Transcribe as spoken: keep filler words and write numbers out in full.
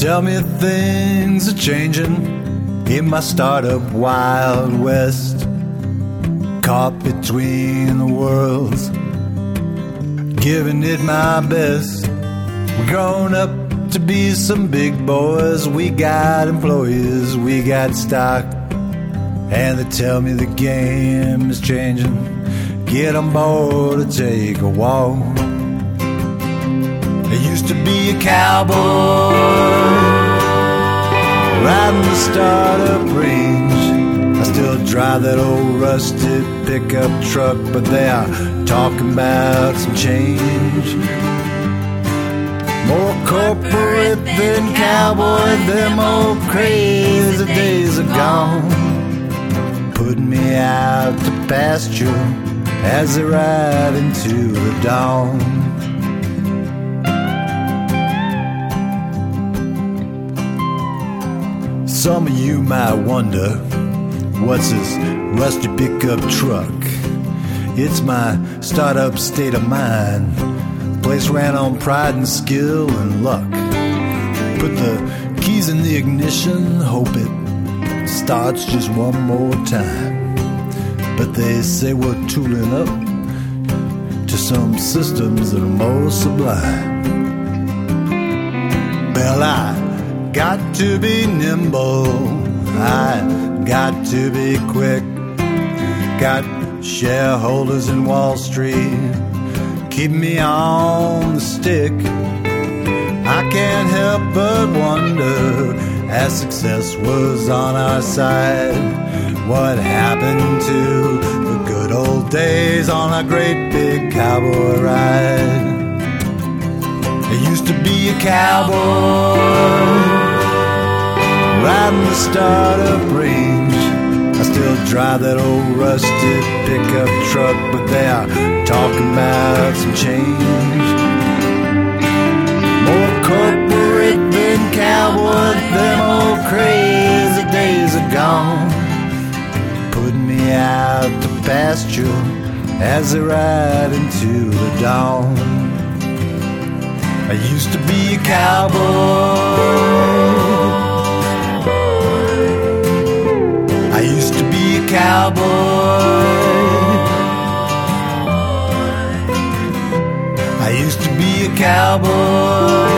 Tell me things are changing in my startup Wild West. Caught between the worlds, giving it my best. We're grown up to be some big boys. We got employees, we got stock, and they tell me the game is changing. Get on board to take a walk. I used to be a cowboy, riding the startup range. I still drive that old rusted pickup truck, but they are talking about some change. More corporate than cowboy, them old crazy days are gone. Putting me out to pasture as they ride into the dawn. Some of you might wonder, what's this rusty pickup truck? It's my startup state of mind. The place ran on pride and skill and luck. Put the keys in the ignition, hope it starts just one more time. But they say we're tooling up to some systems that are more sublime. Well, I got to be nimble, I got to be quick. Got shareholders in Wall Street, keep me on the stick. I can't help but wonder, as success was on our side, what happened to the good old days on a great big cowboy ride. I used to be a cowboy, riding the startup range. I still drive that old rusted pickup truck, but they are talking about some change. More corporate than cowboy, them old crazy days are gone. Putting me out to pasture as they ride into the dawn. I used to be a cowboy, I used to be a cowboy, I used to be a cowboy.